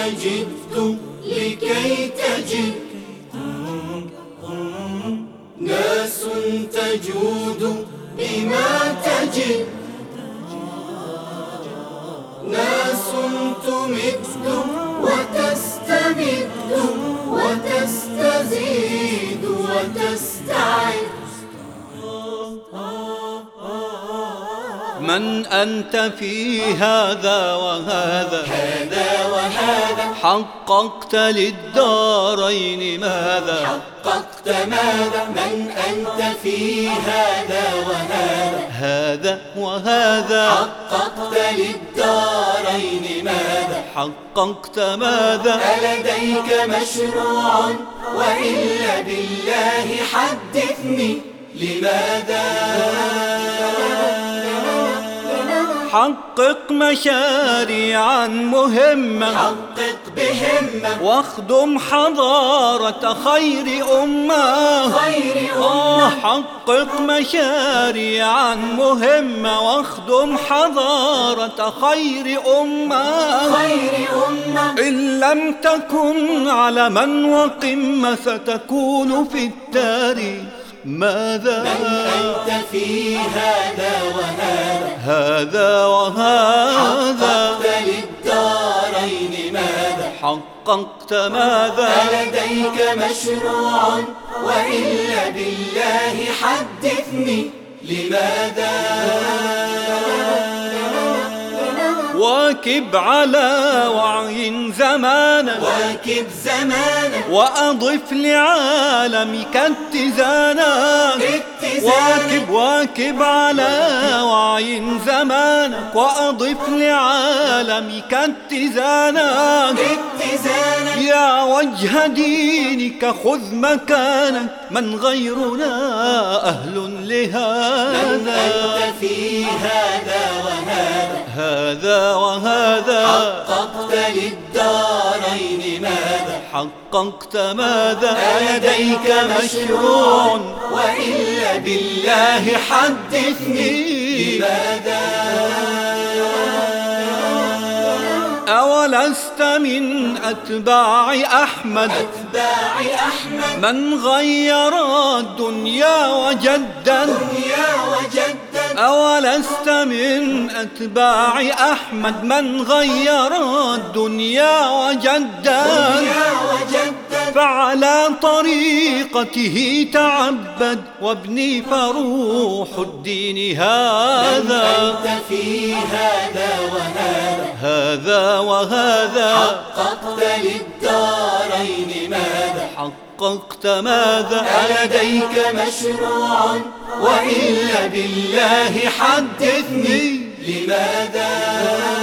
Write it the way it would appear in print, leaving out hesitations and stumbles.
جئت لكي تجد ناس تجود بما تجد، ناس تمد وتستمد وتستزيد وتستعد. من أنت في هذا وهذا، هذا وهذا، حققت للدارين ماذا؟ حققت ماذا؟ من أنت في هذا وهذا، هذا وهذا، حققت للدارين ماذا؟ حققت ماذا؟ ألديك مشروع؟ وإلا بالله حدثني لماذا؟ حقق مشاريعا مهمة، حقق بهمة، واخدم حضارة خير أمة. خير أمة. حقق مشاريعا مهمة، واخدم حضارة خير أمة. خير أمة. إن لم تكن علما وقمة ستكون في التاريخ ماذا؟ من أنت في هذا وهذا، هذا وهذا، حققت للدارين ماذا؟ حققت ماذا؟ ألديك مشروع؟ وإلا بالله حدثني لماذا؟ واكب على وعي زمانا، واكب زمانا، وأضف لعالمك اتزانا. واكب على وعي زمانك، وأضف لعالمك اتزانا. يا وجه دينك خذ مكانك، من غيرنا أهل لهذا. من أنت في هذا وهذا، هذا وهذا، حققت للدارين ماذا؟ حققت ماذا؟ ألديك مشروع؟ وإلا بالله حدثني لماذا؟ أولست من أتباع أحمد، أتباع أحمد، من غير الدنيا وجدا. أولست من أتباع أحمد، من غير الدنيا وجدا. فعلى طريقته تعبد، وابني فروح الدين هذا. من أنت في هذا وهذا، هذا وهذا، حققت للدارين ماذا؟ حققت ماذا؟ ألديك مشروع؟ وإلا بالله حدثني لماذا؟